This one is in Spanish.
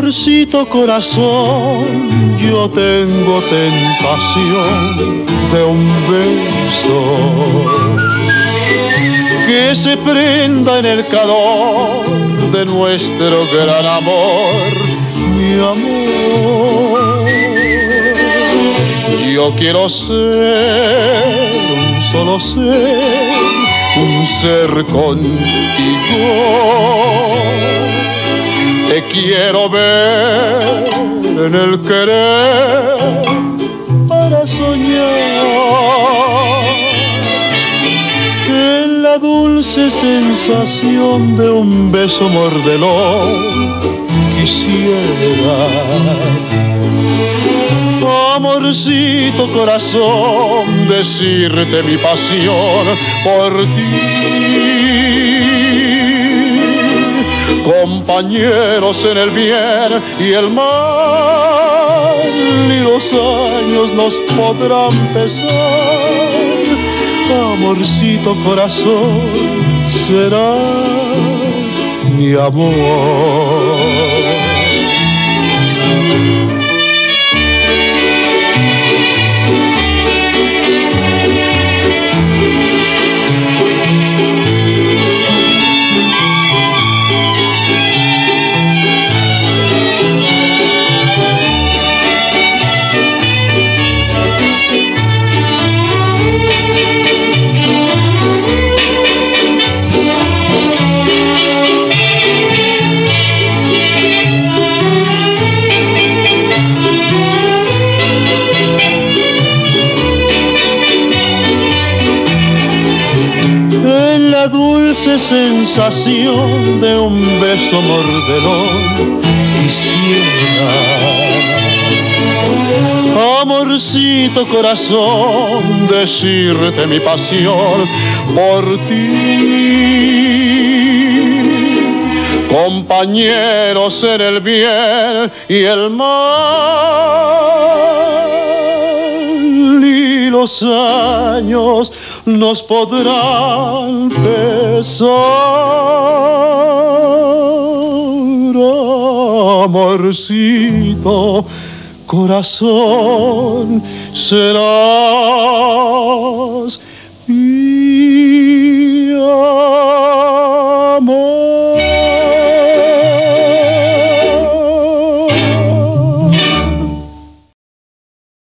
Amorcito corazón, yo tengo tentación de un beso que se prenda en el calor de nuestro gran amor, mi amor. Yo quiero ser un solo ser, un ser contigo. Te quiero ver en el querer para soñar, en la dulce sensación de un beso mordelón quisiera. Amorcito corazón, decirte mi pasión por ti. Compañeros en el bien y el mal, y los años nos podrán pesar. Amorcito corazón, serás mi amor. Dulce sensación de un beso mordelón quisiera. Amorcito corazón, decirte mi pasión por ti. Compañeros en el bien y el mal, y los años nos podrán pesar. Amorcito corazón, serás mi